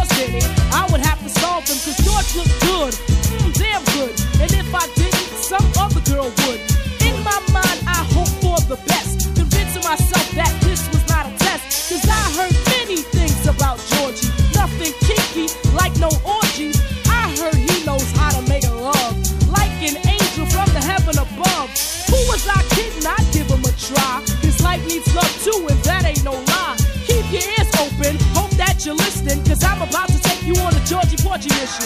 caused any, I would have to solve them, cause George looked good, damn good. And if I didn't, some other girl would. In my mind, I hope for the best, convincing myself that this was not a test, cause I heard many things about Georgie. Nothing kinky, like no orgies. I heard he knows how to make love, like an angel from the heaven above. Who was I kidding? I'd give him a try. His life needs love too, and that ain't no lie. Keep your ears open, hope that you're listening, cause I'm about to take you on a Georgie Porgy mission.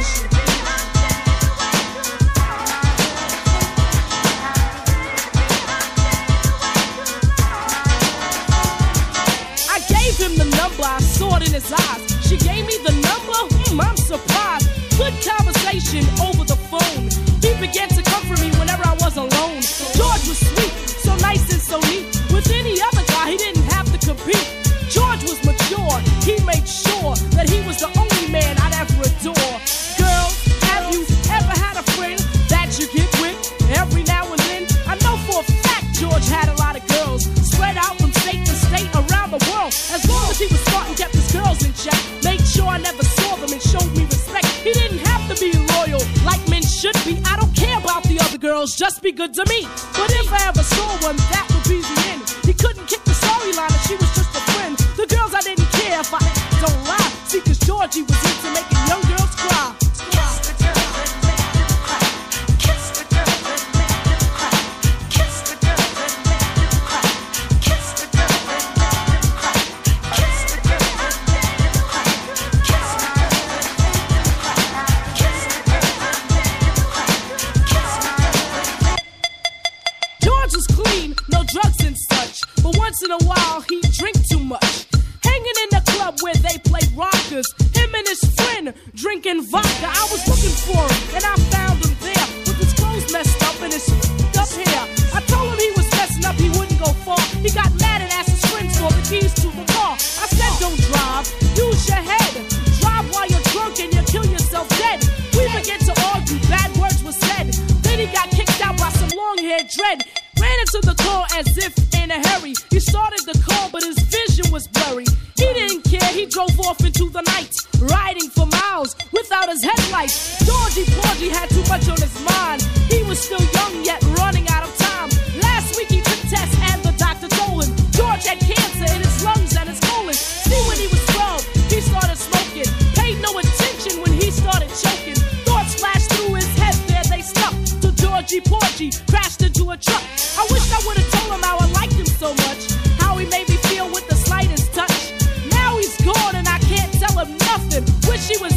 I gave him the number, I saw it in his eyes. She gave me the number, I'm surprised. Good conversation over the phone. He began to comfort me whenever I was alone. George was sweet, so nice and so neat. With any other guy, he didn't have to compete. George was mature, he made sure that he was the only man I'd ever adore. Girls, have you ever had a friend that you get with every now and then? I know for a fact George had a lot of girls, spread out from state to state around the world. As long as he was smart and kept his girls in check, made sure I never saw them and showed me respect. He didn't have to be loyal like men should be. I don't care about the other girls, just be good to me. But if I ever saw one, that would be the end. He couldn't kick the storyline if she was just a friend. The girls I didn't care if I don't lie. See, cause Georgie was into making young girls cry. Drugs and such, but once in a while he'd drink too much. Hanging in the club where they play rockers, him and his friend drinking vodka. I was looking for him and I found him there with his clothes messed up and his up hair. I told him he was messing up, he wouldn't go far. He got mad and asked his friends for the keys to the car. I said, don't drive, use your head. Drive while you're drunk and you'll kill yourself dead. We began to argue, bad words were said. Then he got kicked out by some long-haired dread. Ran into the car as if in a hurry. He started the car, but his vision was blurry. He didn't care, he drove off into the night, riding for miles without his headlights. Georgie Porgy had too much on his mind. He was still young, yet running out of time. Last week he took tests and the doctor told him George had cancer in his lungs and his colon. See, when he was 12, he started smoking. Paid no attention when he started choking. Thoughts flashed through his head, there they stuck. So Georgie Porgy crashed into a truck. I wish I would've told him how I liked him so much, how he made me feel with the slightest touch. Now he's gone and I can't tell him nothing. Wish he was